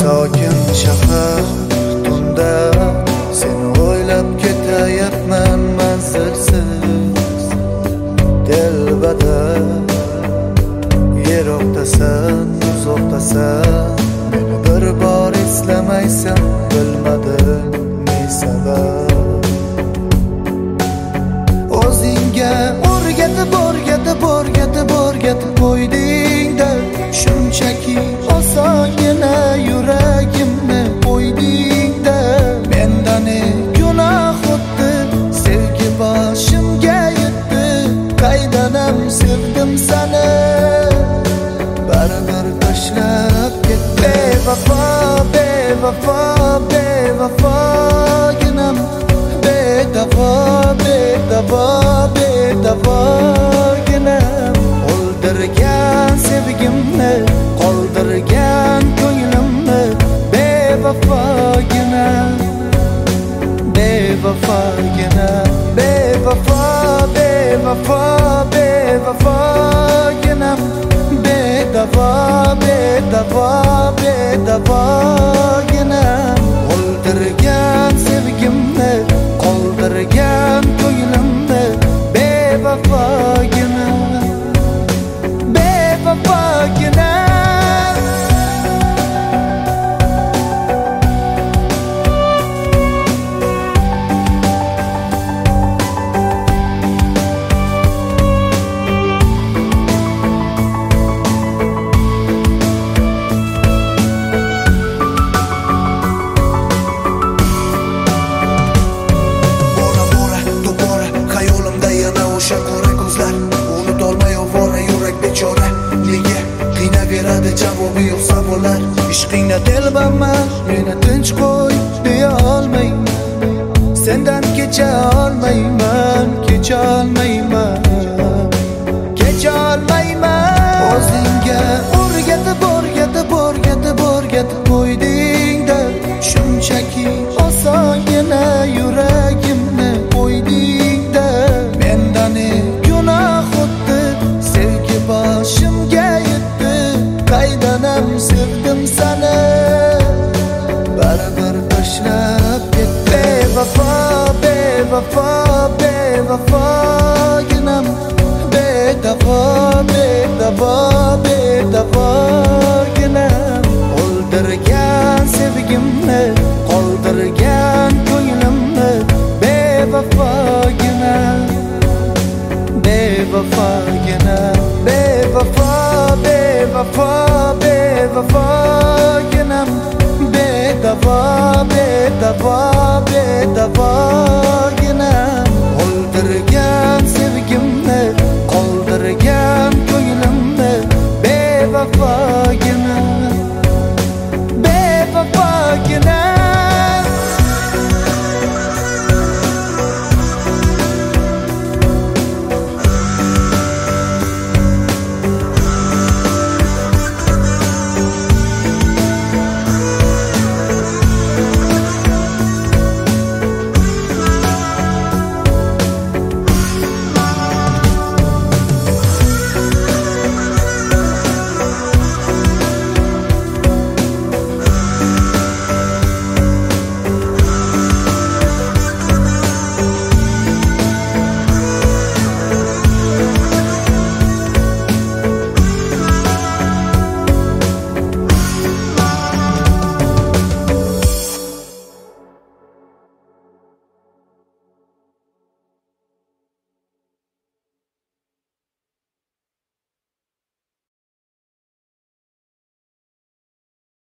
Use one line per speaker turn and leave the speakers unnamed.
sokin shahar tunda seni o'ylab ketayapman manzilsiz delbadar. Yiroqdasan, uzoqdasan, meni bir bor eslamaysan, bilmadim ne sabab. O'zingga o'rgatib qo'yding-da, shunchaki osongina yuragimni qo'yding-da. Mendan gunoh o'tdi, sevgi boshimga yetdi, qaydanam sevdim seni, baribir tashlab ketdi. Bevafo, bevafo, bevafoginam, bedavo, bedavo, bedavorginam. O'ldirgan sevgimni, qoldirgan ko'nglimni, bevafoginam, bevafoginam, bevafo, bevafo, bevafoginam, bedavo, bedavo, bedavorginam. O'ldirgan sevgimni, qoldirgan ko'nglimni, bevafoginam, bevafoginam. Beradi javobi yo'q savollar. Ishqingda telbaman, meni tinch qo'y deya olmayman. Sendan kecha olmayman, kecha olmayman, kecha olmayman. O'zingga o'rgatib qo'yding-da, shunchaki osongina yuragimni qo'yding-da. Mendan gunoh o'tdi, sevgi boshimga yetdi, qaydanam sevdim seni, baribir tashlab ketdi. Bevafo, bevafo, bevafoginam, bedavo, bedavo, bedavorginam. O'ldirgan sevgimni, qoldirgan ko'nglimni, bevafoginam, bevafoginam, bevafo, bevafo, bevafoginam, bedavo, bedavo, bedavorginam.